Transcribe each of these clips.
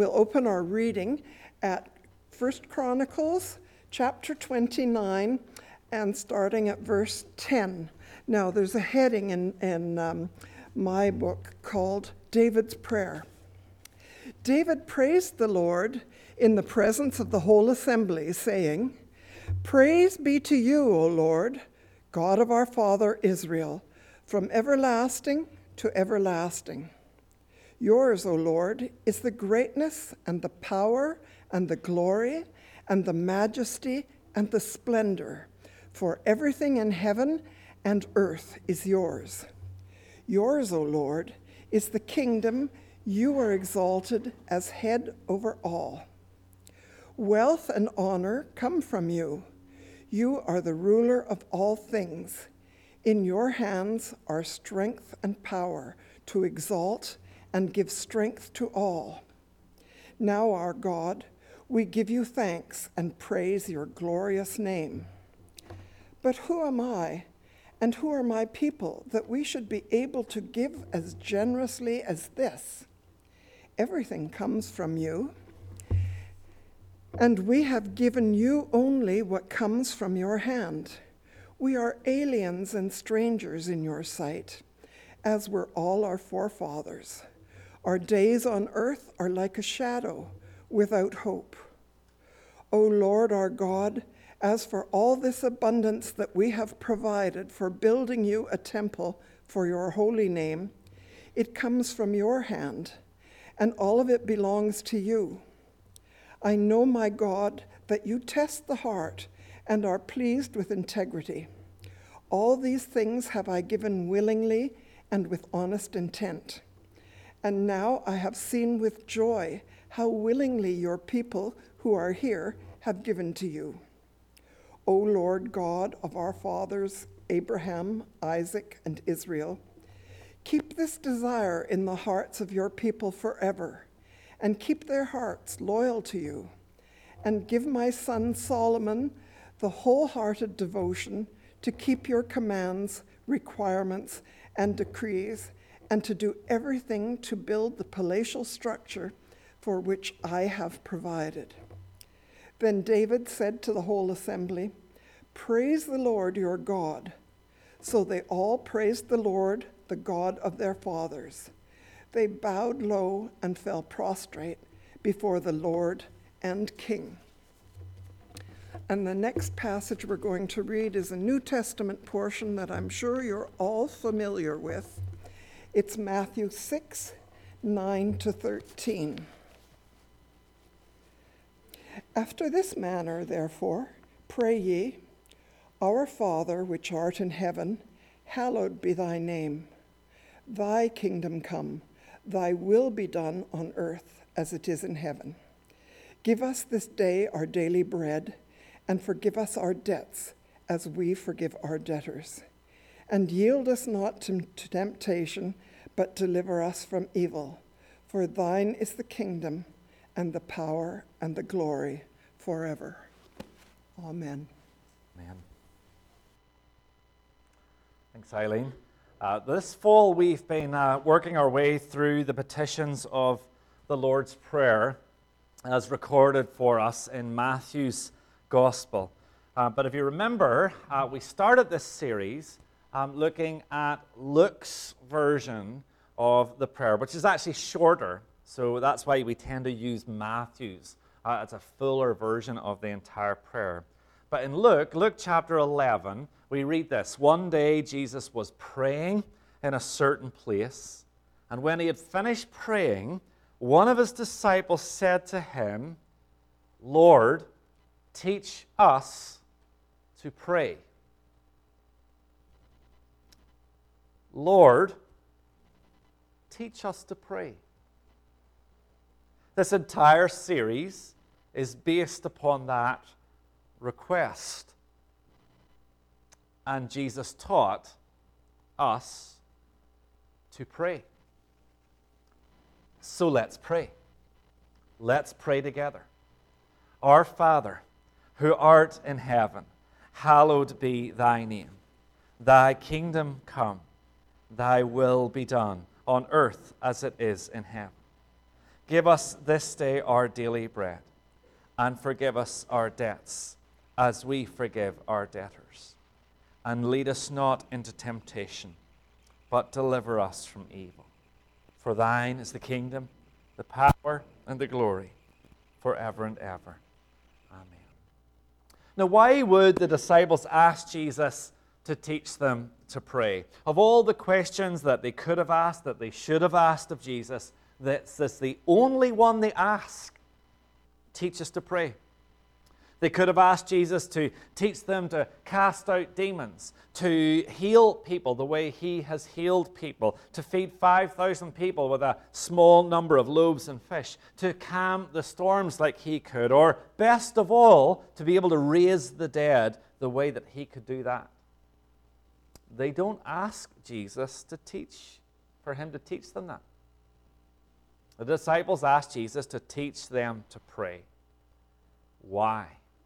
We'll open our reading at 1 Chronicles chapter 29 and starting at verse 10. Now, there's a heading in my book called David's Prayer. David praised the Lord in the presence of the whole assembly, saying, "Praise be to you, O Lord, God of our father Israel, from everlasting to everlasting. Yours, O Lord, is the greatness and the power and the glory and the majesty and the splendor, for everything in heaven and earth is yours. Yours, O Lord, is the kingdom. You are exalted as head over all. Wealth and honor come from you. You are the ruler of all things. In your hands are strength and power to exalt and give strength to all. Now, our God, we give you thanks and praise your glorious name. But who am I, and who are my people, that we should be able to give as generously as this? Everything comes from you, and we have given you only what comes from your hand. We are aliens and strangers in your sight, as were all our forefathers. Our days on earth are like a shadow, without hope. O Lord our God, as for all this abundance that we have provided for building you a temple for your holy name, it comes from your hand, and all of it belongs to you. I know, my God, that you test the heart and are pleased with integrity. All these things have I given willingly and with honest intent. And now I have seen with joy how willingly your people who are here have given to you. O Lord God of our fathers, Abraham, Isaac, and Israel, keep this desire in the hearts of your people forever, and keep their hearts loyal to you, and give my son Solomon the wholehearted devotion to keep your commands, requirements, and decrees, and to do everything to build the palatial structure for which I have provided." Then David said to the whole assembly, "Praise the Lord your God." So they all praised the Lord, the God of their fathers. They bowed low and fell prostrate before the Lord and King. And the next passage we're going to read is a New Testament portion that I'm sure you're all familiar with. It's Matthew 6, 9 to 13. "After this manner, therefore, pray ye, Our Father, which art in heaven, hallowed be thy name. Thy kingdom come, thy will be done on earth as it is in heaven. Give us this day our daily bread, and forgive us our debts as we forgive our debtors. And yield us not to temptation, but deliver us from evil. For thine is the kingdom, and the power, and the glory forever. Amen." Amen. Thanks, Eileen. This fall, we've been working our way through the petitions of the Lord's Prayer as recorded for us in Matthew's Gospel. But if you remember, we started this series looking at Luke's version of the prayer, which is actually shorter. So that's why we tend to use Matthew's. It's a fuller version of the entire prayer. But in Luke chapter 11, we read this. "One day Jesus was praying in a certain place, and when he had finished praying, one of his disciples said to him, 'Lord, teach us to pray.'" Lord, teach us to pray. This entire series is based upon that request. And Jesus taught us to pray. So let's pray. Let's pray together. Our Father, who art in heaven, hallowed be thy name. Thy kingdom come, thy will be done on earth as it is in heaven. Give us this day our daily bread, and forgive us our debts, as we forgive our debtors. And lead us not into temptation, but deliver us from evil. For thine is the kingdom, the power, and the glory, forever and ever. Amen. Now, why would the disciples ask Jesus to teach them to pray? Of all the questions that they could have asked, that they should have asked of Jesus, this is the only one they ask. Teach us to pray. They could have asked Jesus to teach them to cast out demons, to heal people the way he has healed people, to feed 5,000 people with a small number of loaves and fish, to calm the storms like he could, or best of all, to be able to raise the dead the way that he could do that. They don't ask Jesus to teach, for him to teach them that. The disciples asked Jesus to teach them to pray. Why?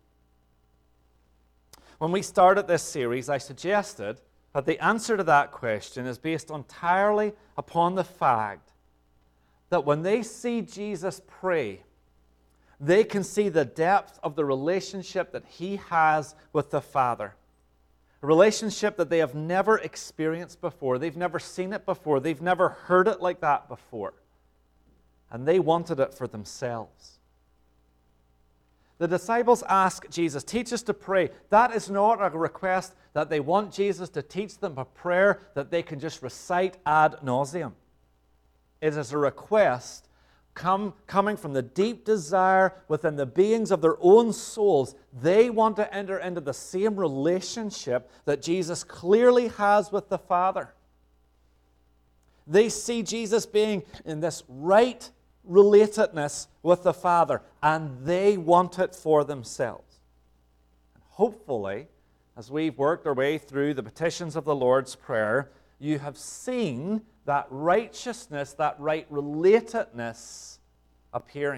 When we started this series, I suggested that the answer to that question is based entirely upon the fact that when they see Jesus pray, they can see the depth of the relationship that he has with the Father. A relationship that they have never experienced before. They've never seen it before. They've never heard it like that before. And they wanted it for themselves. The disciples ask Jesus, teach us to pray. That is not a request that they want Jesus to teach them a prayer that they can just recite ad nauseum. It is a request coming from the deep desire within the beings of their own souls. They want to enter into the same relationship that Jesus clearly has with the Father. They see Jesus being in this right relatedness with the Father, and they want it for themselves. And hopefully, as we've worked our way through the petitions of the Lord's Prayer, you have seen that righteousness, that right relatedness appearing.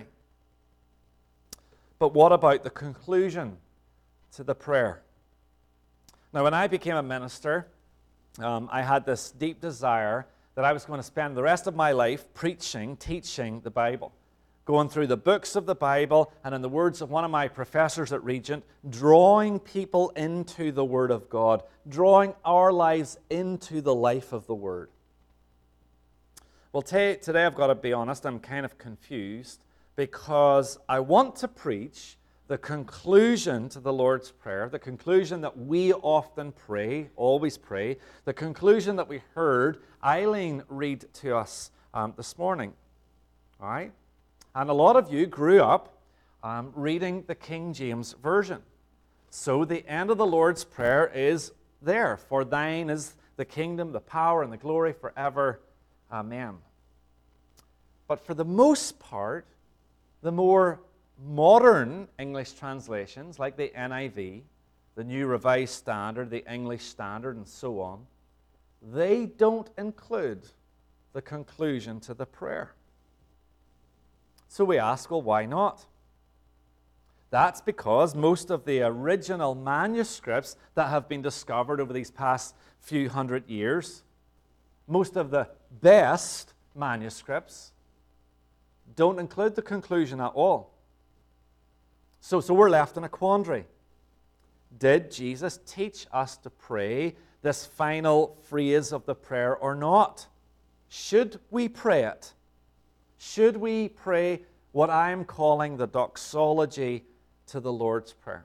But what about the conclusion to the prayer? Now, when I became a minister, I had this deep desire that I was going to spend the rest of my life preaching, teaching the Bible, going through the books of the Bible, and in the words of one of my professors at Regent, drawing people into the Word of God, drawing our lives into the life of the Word. Well, today I've got to be honest, I'm kind of confused because I want to preach the conclusion to the Lord's Prayer, the conclusion that we often pray, always pray, the conclusion that we heard Eileen read to us this morning. All right? And a lot of you grew up reading the King James Version. So the end of the Lord's Prayer is there. For thine is the kingdom, the power, and the glory forever. Amen. But for the most part, the more modern English translations, like the NIV, the New Revised Standard, the English Standard, and so on, they don't include the conclusion to the prayer. So we ask, well, why not? That's because most of the original manuscripts that have been discovered over these past few hundred years, most of the best manuscripts, don't include the conclusion at all. So we're left in a quandary. Did Jesus teach us to pray this final phrase of the prayer or not? Should we pray it? Should we pray what I'm calling the doxology to the Lord's Prayer?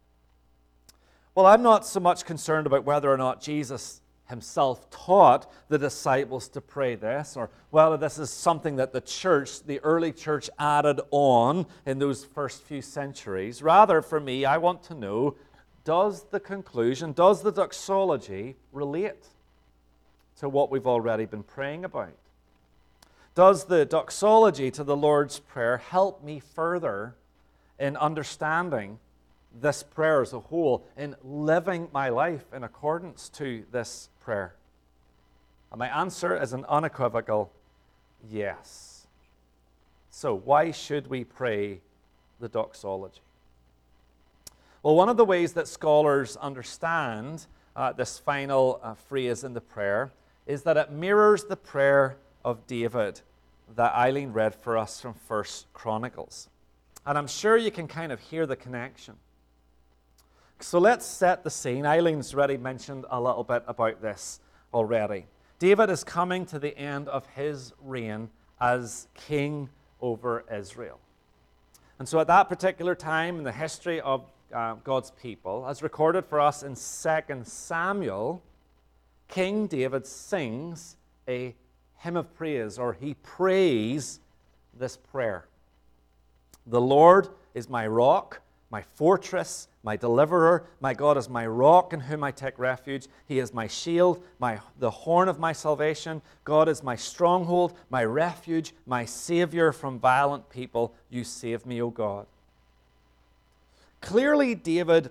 Well, I'm not so much concerned about whether or not Jesus himself taught the disciples to pray this, or whether this is something that the church, the early church, added on in those first few centuries. Rather, for me, I want to know, does the conclusion, does the doxology relate to what we've already been praying about? Does the doxology to the Lord's Prayer help me further in understanding this prayer as a whole, in living my life in accordance to this prayer? And my answer is an unequivocal yes. So why should we pray the doxology? Well, one of the ways that scholars understand this final phrase in the prayer is that it mirrors the prayer of David that Eileen read for us from 1 Chronicles. And I'm sure you can kind of hear the connection. So let's set the scene. Eileen's already mentioned a little bit about this already. David is coming to the end of his reign as king over Israel. And so at that particular time in the history of God's people, as recorded for us in 2 Samuel, King David sings a hymn of praise, or he prays this prayer. The Lord is my rock, my fortress, my deliverer. My God is my rock in whom I take refuge. He is my shield, the horn of my salvation. God is my stronghold, my refuge, my Savior from violent people. You save me, O God. Clearly, David,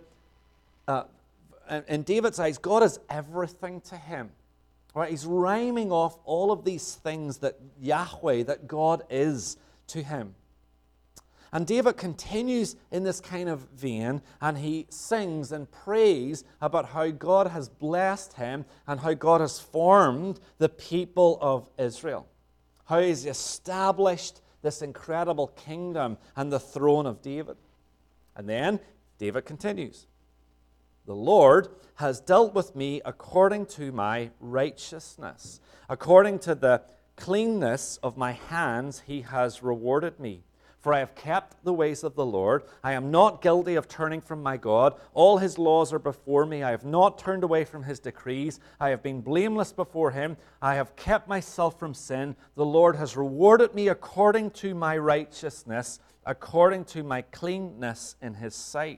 in David's eyes, God is everything to him. Right? He's rhyming off all of these things that Yahweh, that God is to him. And David continues in this kind of vein, and he sings and prays about how God has blessed him and how God has formed the people of Israel, how he's established this incredible kingdom and the throne of David. And then David continues, the Lord has dealt with me according to my righteousness. According to the cleanness of my hands, he has rewarded me. For I have kept the ways of the Lord. I am not guilty of turning from my God. All his laws are before me. I have not turned away from his decrees. I have been blameless before him. I have kept myself from sin. The Lord has rewarded me according to my righteousness, according to my cleanness in his sight.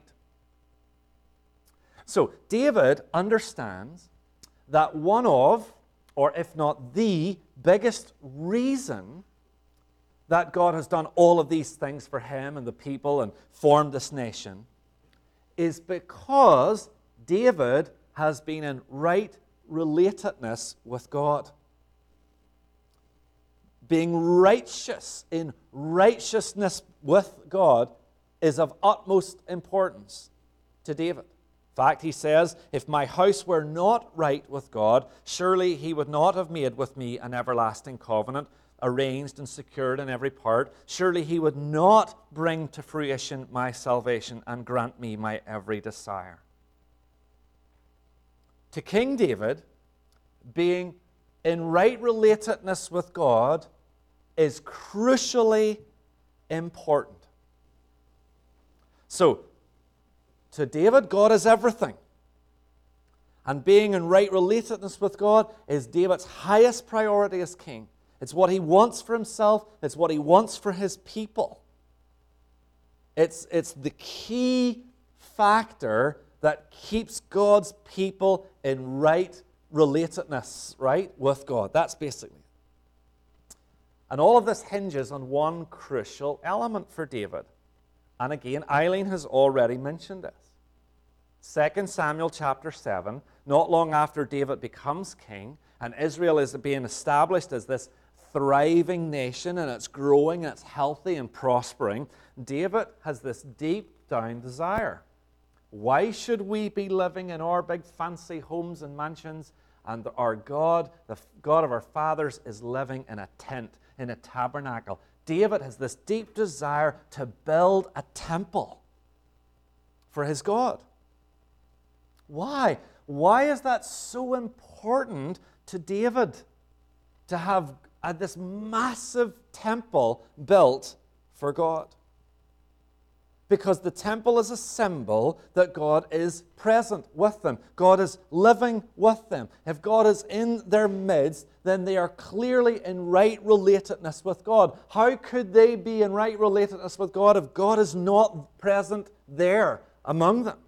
So David understands that one of, or if not the biggest reason that God has done all of these things for him and the people and formed this nation is because David has been in right relatedness with God. Being righteous in righteousness with God is of utmost importance to David. In fact, he says, if my house were not right with God, surely he would not have made with me an everlasting covenant, arranged and secured in every part. Surely he would not bring to fruition my salvation and grant me my every desire. To King David, being in right relatedness with God is crucially important. So, to David, God is everything. And being in right relatedness with God is David's highest priority as king. It's what he wants for himself. It's what he wants for his people. It's the key factor that keeps God's people in right relatedness, right, with God. That's basically it. And all of this hinges on one crucial element for David. And again, Eileen has already mentioned this. 2 Samuel chapter 7, not long after David becomes king, and Israel is being established as this thriving nation, and it's growing, and it's healthy and prospering, David has this deep down desire. Why should we be living in our big fancy homes and mansions, and our God, the God of our fathers, is living in a tent, in a tabernacle? David has this deep desire to build a temple for his God. Why? Why is that so important to David to have this massive temple built for God? Because the temple is a symbol that God is present with them. God is living with them. If God is in their midst, then they are clearly in right relatedness with God. How could they be in right relatedness with God if God is not present there among them?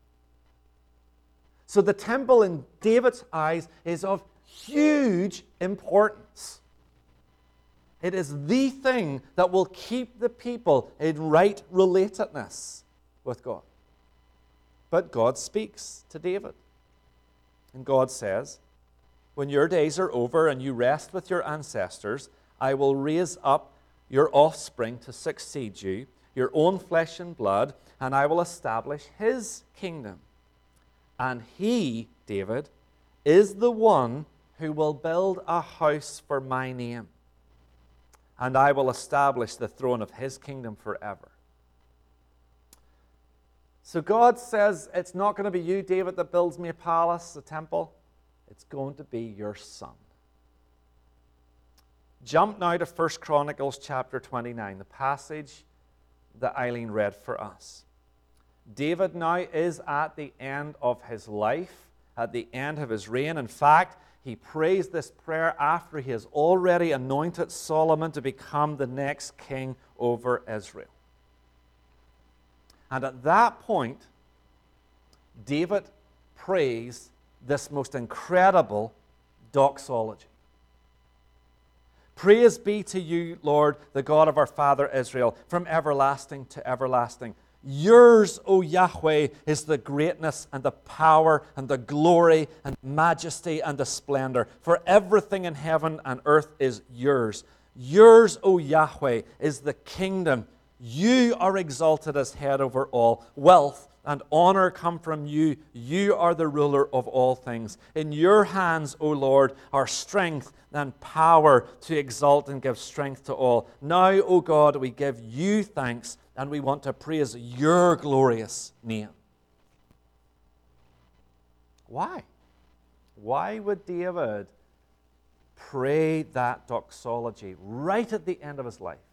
So the temple in David's eyes is of huge importance. It is the thing that will keep the people in right relatedness with God. But God speaks to David. And God says, when your days are over and you rest with your ancestors, I will raise up your offspring to succeed you, your own flesh and blood, and I will establish his kingdom. And he, David, is the one who will build a house for my name. and I will establish the throne of his kingdom forever. So God says, it's not going to be you, David, that builds me a palace, a temple. It's going to be your son. Jump now to 1 Chronicles chapter 29, the passage that Eileen read for us. David now is at the end of his life, at the end of his reign. In fact, he prays this prayer after he has already anointed Solomon to become the next king over Israel. And at that point, David prays this most incredible doxology. Praise be to you, Lord, the God of our father Israel, from everlasting to everlasting. Yours, O Yahweh, is the greatness and the power and the glory and majesty and the splendor. For everything in heaven and earth is yours. Yours, O Yahweh, is the kingdom. You are exalted as head over all. Wealth and honor come from you. You are the ruler of all things. In your hands, O Lord, are strength and power to exalt and give strength to all. Now, O God, we give you thanks and we want to praise your glorious name. Why? Why would David pray that doxology right at the end of his life?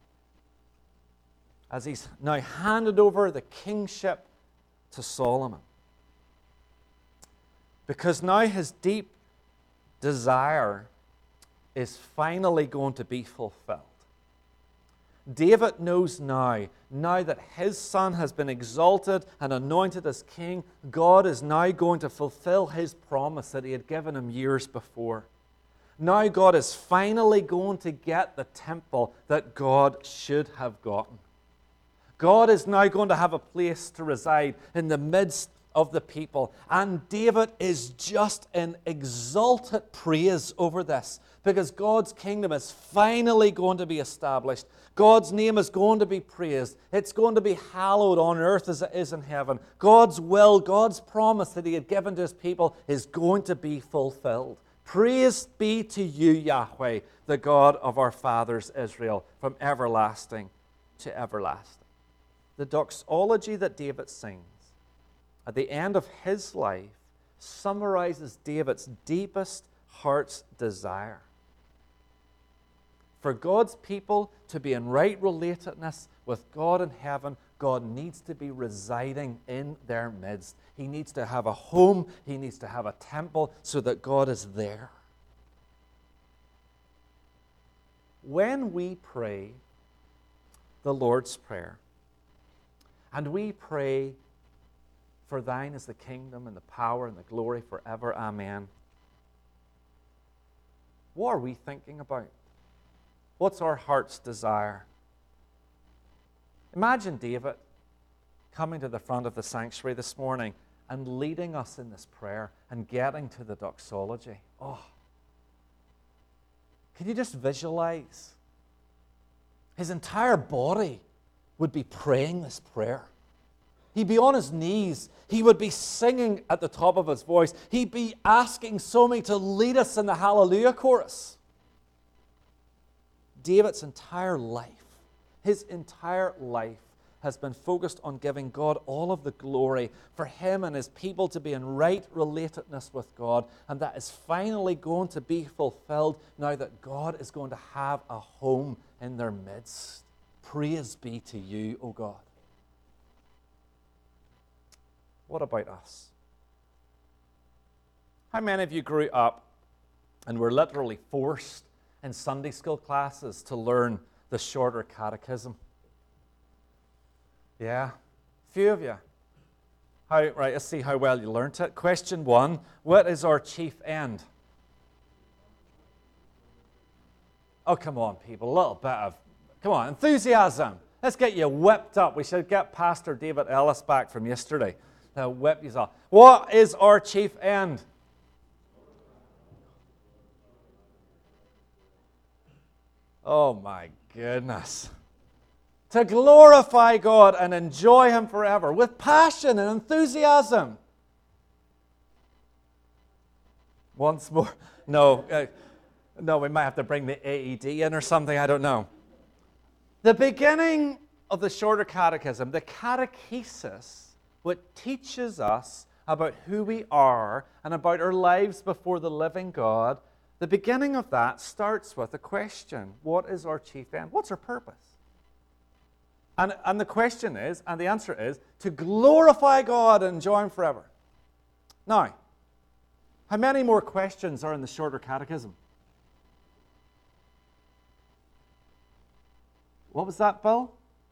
As he's now handed over the kingship to Solomon. Because now his deep desire is finally going to be fulfilled. David knows now that his son has been exalted and anointed as king, God is now going to fulfill his promise that he had given him years before. Now God is finally going to get the temple that God should have gotten. God is now going to have a place to reside in the midst of the people. And David is just in exalted praise over this, because God's kingdom is finally going to be established. God's name is going to be praised. It's going to be hallowed on earth as it is in heaven. God's will, God's promise that he had given to his people is going to be fulfilled. Praise be to you, Yahweh, the God of our fathers Israel, from everlasting to everlasting. The doxology that David sings at the end of his life summarizes David's deepest heart's desire. For God's people to be in right relatedness with God in heaven, God needs to be residing in their midst. He needs to have a home, he needs to have a temple so that God is there. When we pray the Lord's Prayer, and we pray, for thine is the kingdom and the power and the glory forever, amen. What are we thinking about? What's our heart's desire? Imagine David coming to the front of the sanctuary this morning and leading us in this prayer and getting to the doxology. Oh, can you just visualize? His entire body would be praying this prayer. He'd be on his knees. He would be singing at the top of his voice. He'd be asking Somi to lead us in the Hallelujah chorus. David's entire life, his entire life has been focused on giving God all of the glory, for him and his people to be in right relatedness with God, and that is finally going to be fulfilled now that God is going to have a home in their midst. Praise be to you, O God. What about us? How many of you grew up and were literally forced in Sunday school classes to learn the shorter catechism? Yeah, a few of you. Right, let's see how well you learned it. Question 1, what is our chief end? Oh, come on, people, a little bit of, come on, enthusiasm. Let's get you whipped up. We should get Pastor David Ellis back from yesterday. Now whip you up. What is our chief end? Oh my goodness. To glorify God and enjoy him forever with passion and No, we might have to bring the AED in or something, I don't know. The beginning of the shorter catechism, the catechesis, what teaches us about who we are and about our lives before the living God, the beginning of that starts with a question. What is our chief end? What's our purpose? And the question is, and the answer is, to glorify God and enjoy Him forever. Now, how many more questions are in the shorter catechism? What was that, Bill?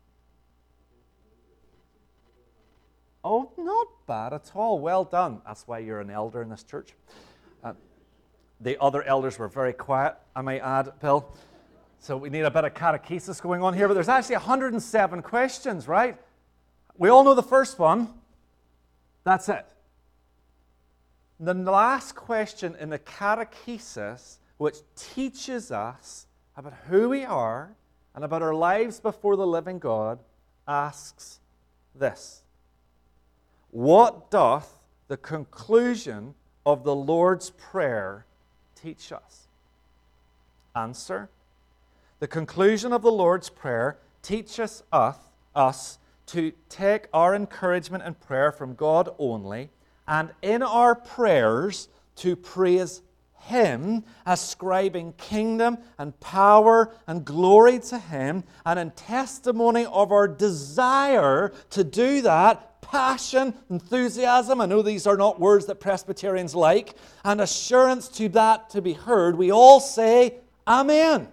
Oh, not bad at all. Well done. That's why you're an elder in this church. The other elders were very quiet, I might add, Bill. So we need a bit of catechesis going on here. But there's actually 107 questions, right? We all know the first one. That's it. The last question in the catechesis, which teaches us about who we are and about our lives before the living God, asks this: what doth the conclusion of the Lord's Prayer teach us? Answer: the conclusion of the Lord's Prayer teaches us to take our encouragement and prayer from God only, and in our prayers to praise Him, ascribing kingdom and power and glory to Him, and in testimony of our desire to do that, passion, enthusiasm, I know these are not words that Presbyterians like, and assurance to that to be heard, we all say, Amen.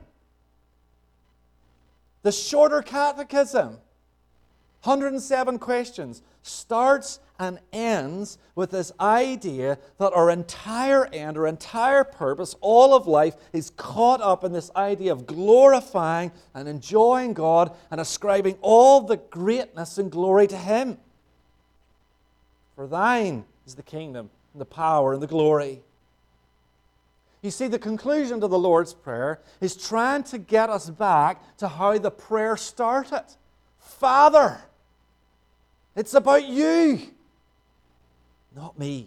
The shorter catechism, 107 questions, starts and ends with this idea that our entire end, our entire purpose, all of life is caught up in this idea of glorifying and enjoying God and ascribing all the greatness and glory to Him. For thine is the kingdom and the power and the glory. You see, the conclusion to the Lord's Prayer is trying to get us back to how the prayer started. Father, it's about you, not me.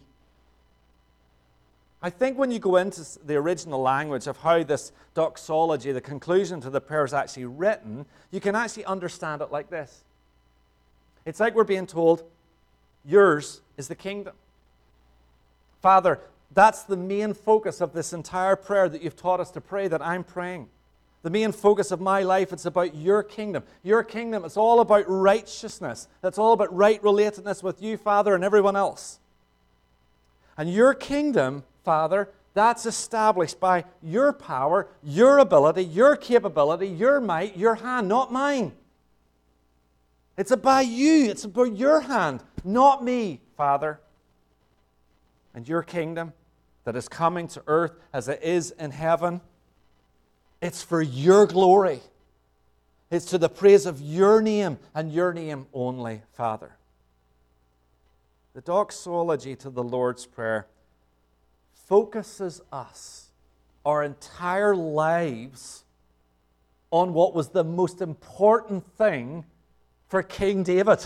I think when you go into the original language of how this doxology, the conclusion to the prayer, is actually written, you can actually understand it like this. It's like we're being told, yours is the kingdom. Father, that's the main focus of this entire prayer that you've taught us to pray, that I'm praying. The main focus of my life, it's about your kingdom. Your kingdom, it's all about righteousness. It's all about right relatedness with you, Father, and everyone else. And your kingdom, Father, that's established by your power, your ability, your capability, your might, your hand, not mine. It's about you. It's about your hand, not me, Father. And your kingdom that is coming to earth as it is in heaven, it's for your glory. It's to the praise of your name and your name only, Father. The doxology to the Lord's Prayer focuses us, our entire lives, on what was the most important thing for King David.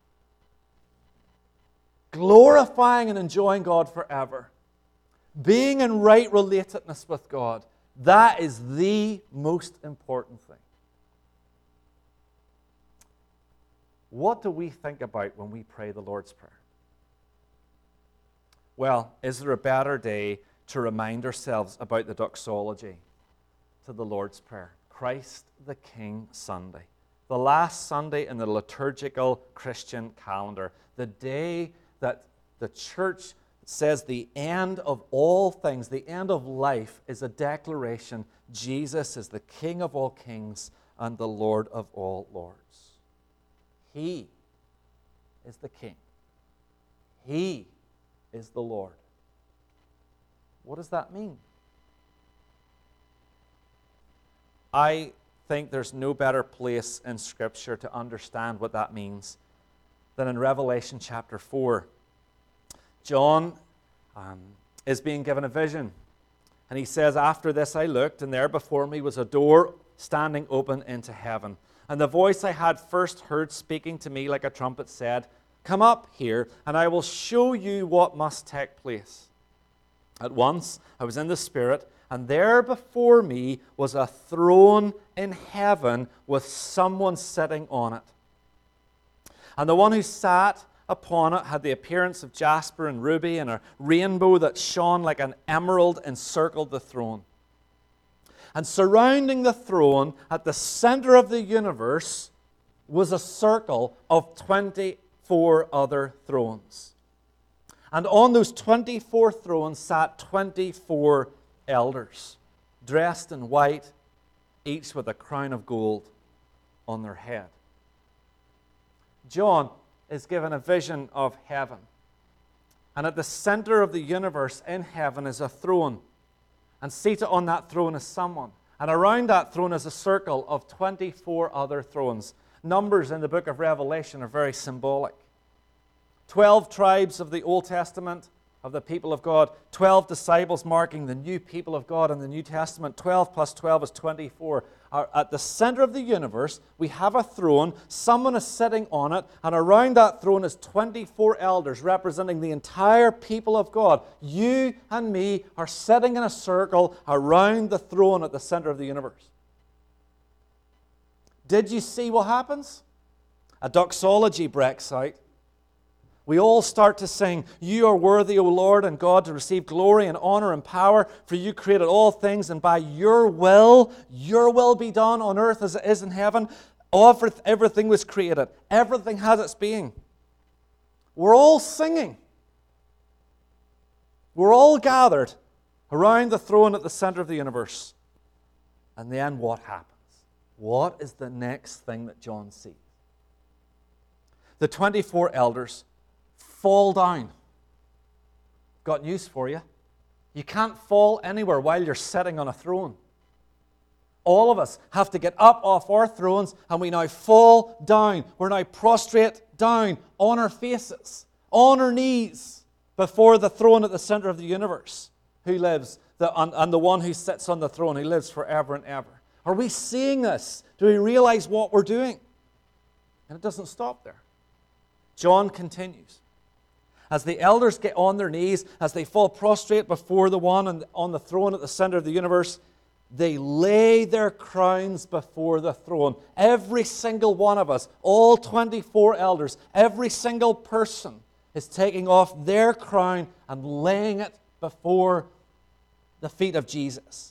Glorifying and enjoying God forever. Being in right relatedness with God. That is the most important thing. What do we think about when we pray the Lord's Prayer? Well, is there a better day to remind ourselves about the doxology to the Lord's Prayer? Christ the King Sunday. The last Sunday in the liturgical Christian calendar. The day that the church says the end of all things, the end of life, is a declaration Jesus is the King of all kings and the Lord of all lords. He is the King. He is the Lord. What does that mean? I think there's no better place in Scripture to understand what that means than in Revelation chapter 4. John is being given a vision. And he says, after this I looked, and there before me was a door standing open into heaven. And the voice I had first heard speaking to me like a trumpet said, come up here, and I will show you what must take place. At once I was in the Spirit, and there before me was a throne in heaven with someone sitting on it. And the one who sat upon it had the appearance of jasper and ruby, and a rainbow that shone like an emerald encircled the throne. And surrounding the throne, at the center of the universe, was a circle of 24 other thrones. And on those 24 thrones sat 24 elders, dressed in white, each with a crown of gold on their head. John is given a vision of heaven. And at the center of the universe in heaven is a throne. And seated on that throne is someone. And around that throne is a circle of 24 other thrones. Numbers in the book of Revelation are very symbolic. 12 tribes of the Old Testament, of the people of God. 12 disciples marking the new people of God in the New Testament. 12 plus 12 is 24. At the center of the universe, we have a throne. Someone is sitting on it. And around that throne is 24 elders representing the entire people of God. You and me are sitting in a circle around the throne at the center of the universe. Did you see what happens? A doxology breaks out. We all start to sing, "You are worthy, O Lord and God, to receive glory and honor and power, for you created all things, and by your will be done on earth as it is in heaven." Everything was created. Everything has its being. We're all singing. We're all gathered around the throne at the center of the universe. And then what happens? What is the next thing that John sees? The 24 elders fall down. Got news for you. You can't fall anywhere while you're sitting on a throne. All of us have to get up off our thrones, and we now fall down. We're now prostrate down on our faces, on our knees, before the throne at the center of the universe, who lives, and the one who sits on the throne, who lives forever and ever. Are we seeing this? Do we realize what we're doing? And it doesn't stop there. John continues. As the elders get on their knees, as they fall prostrate before the one on the throne at the center of the universe, they lay their crowns before the throne. Every single one of us, all 24 elders, every single person is taking off their crown and laying it before the feet of Jesus.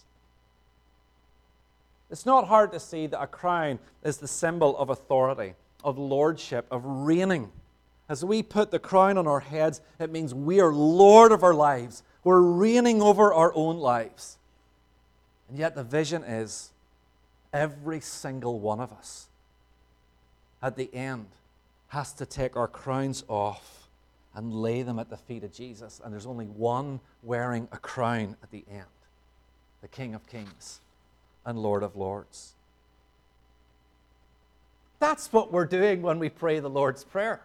It's not hard to see that a crown is the symbol of authority, of lordship, of reigning. As we put the crown on our heads, it means we are Lord of our lives. We're reigning over our own lives. And yet the vision is every single one of us at the end has to take our crowns off and lay them at the feet of Jesus. And there's only one wearing a crown at the end, the King of Kings and Lord of Lords. That's what we're doing when we pray the Lord's Prayer.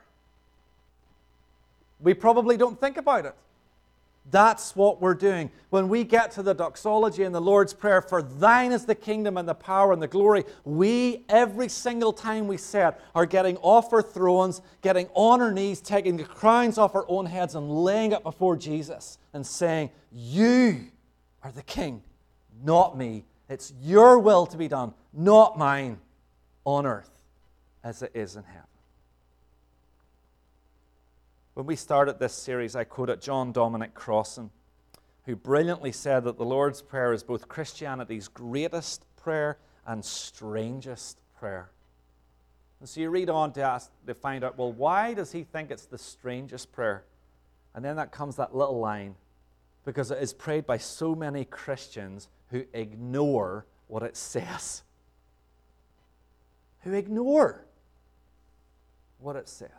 We probably don't think about it. That's what we're doing. When we get to the doxology and the Lord's Prayer, "For thine is the kingdom and the power and the glory," we, every single time we say it, are getting off our thrones, getting on our knees, taking the crowns off our own heads and laying it before Jesus and saying, "You are the King, not me. It's your will to be done, not mine, on earth as it is in heaven." When we started this series, I quoted John Dominic Crossan, who brilliantly said that the Lord's Prayer is both Christianity's greatest prayer and strangest prayer. And so you read on to find out, well, why does he think it's the strangest prayer? And then comes that little line, because it is prayed by so many Christians who ignore what it says. Who ignore what it says.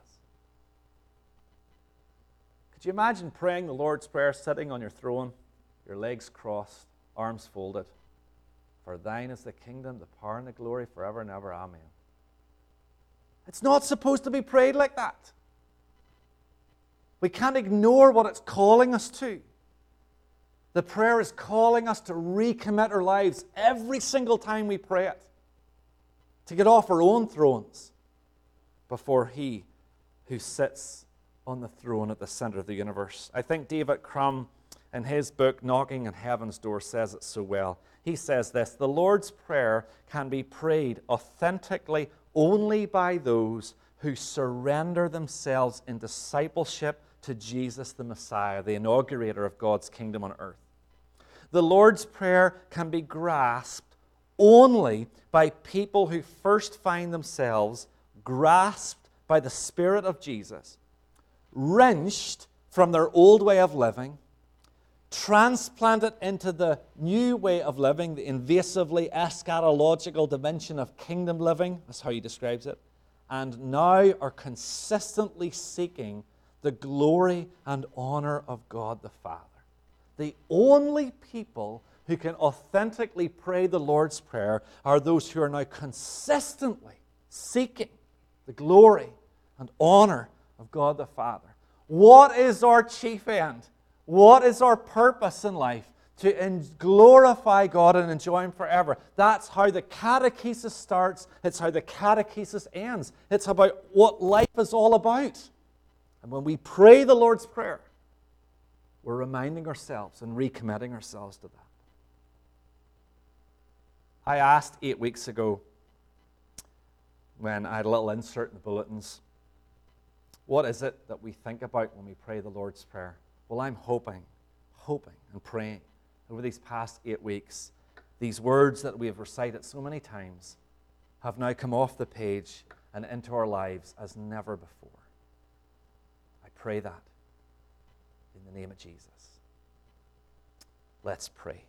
Could you imagine praying the Lord's Prayer sitting on your throne, your legs crossed, arms folded? "For thine is the kingdom, the power, and the glory forever and ever. Amen." It's not supposed to be prayed like that. We can't ignore what it's calling us to. The prayer is calling us to recommit our lives every single time we pray it, to get off our own thrones before He who sits on the throne at the center of the universe. I think David Crum in his book, Knocking on Heaven's Door, says it so well. He says this: the Lord's Prayer can be prayed authentically only by those who surrender themselves in discipleship to Jesus the Messiah, the inaugurator of God's kingdom on earth. The Lord's Prayer can be grasped only by people who first find themselves grasped by the Spirit of Jesus, wrenched from their old way of living, transplanted into the new way of living, the invasively eschatological dimension of kingdom living, that's how he describes it, and now are consistently seeking the glory and honor of God the Father. The only people who can authentically pray the Lord's Prayer are those who are now consistently seeking the glory and honor of God the Father. What is our chief end? What is our purpose in life? To glorify God and enjoy Him forever. That's how the catechesis starts. It's how the catechesis ends. It's about what life is all about. And when we pray the Lord's Prayer, we're reminding ourselves and recommitting ourselves to that. I asked 8 weeks ago, when I had a little insert in the bulletins, what is it that we think about when we pray the Lord's Prayer? Well, I'm hoping and praying over these past 8 weeks, these words that we have recited so many times have now come off the page and into our lives as never before. I pray that in the name of Jesus. Let's pray.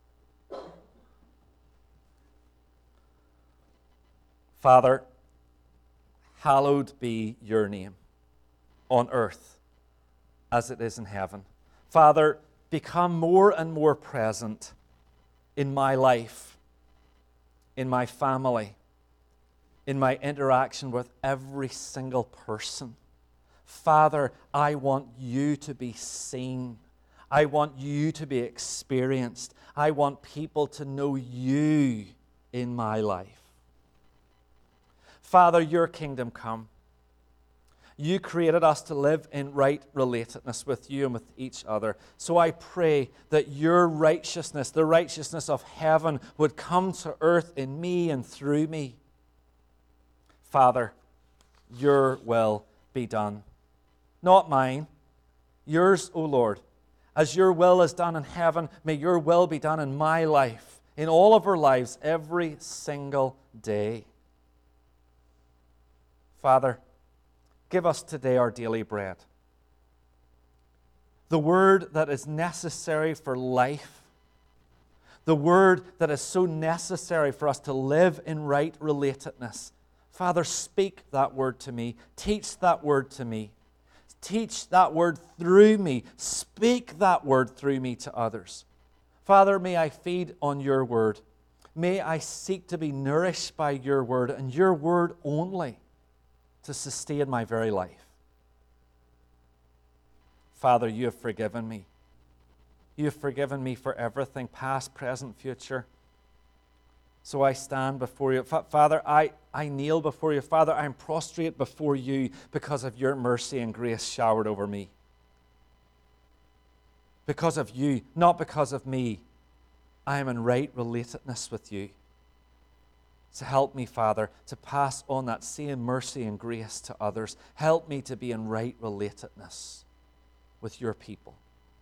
Father, hallowed be your name on earth as it is in heaven. Father, become more and more present in my life, in my family, in my interaction with every single person. Father, I want you to be seen. I want you to be experienced. I want people to know you in my life. Father, your kingdom come. You created us to live in right relatedness with you and with each other. So I pray that your righteousness, the righteousness of heaven, would come to earth in me and through me. Father, your will be done. Not mine, yours, O Lord. As your will is done in heaven, may your will be done in my life, in all of our lives, every single day. Father, give us today our daily bread. The word that is necessary for life. The word that is so necessary for us to live in right relatedness. Father, speak that word to me. Teach that word to me. Teach that word through me. Speak that word through me to others. Father, may I feed on your word. May I seek to be nourished by your word and your word only, to sustain my very life. Father, you have forgiven me. You have forgiven me for everything, past, present, future. So I stand before you. Father, I kneel before you. Father, I am prostrate before you because of your mercy and grace showered over me. Because of you, not because of me. I am in right relatedness with you. So help me, Father, to pass on that same mercy and grace to others. Help me to be in right relatedness with your people.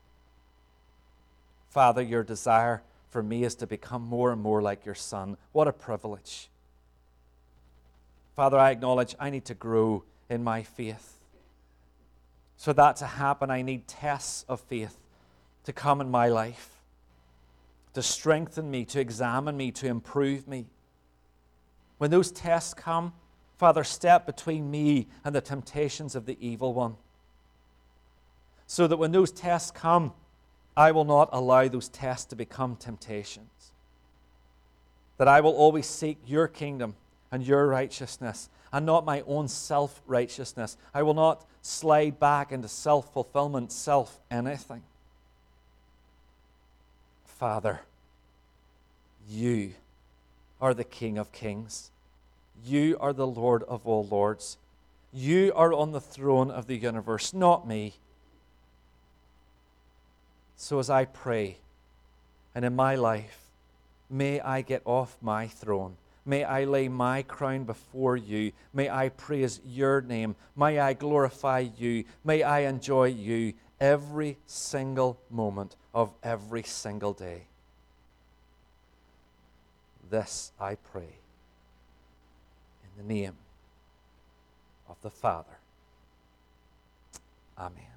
Father, your desire for me is to become more and more like your Son. What a privilege. Father, I acknowledge I need to grow in my faith. For that to happen, I need tests of faith to come in my life, to strengthen me, to examine me, to improve me. When those tests come, Father, step between me and the temptations of the evil one. So that when those tests come, I will not allow those tests to become temptations. That I will always seek your kingdom and your righteousness and not my own self-righteousness. I will not slide back into self-fulfillment, self-anything. Father, you are the King of kings. You are the Lord of all lords. You are on the throne of the universe, not me. So as I pray, and in my life, may I get off my throne. May I lay my crown before you. May I praise your name. May I glorify you. May I enjoy you every single moment of every single day. This I pray in the name of the Father. Amen.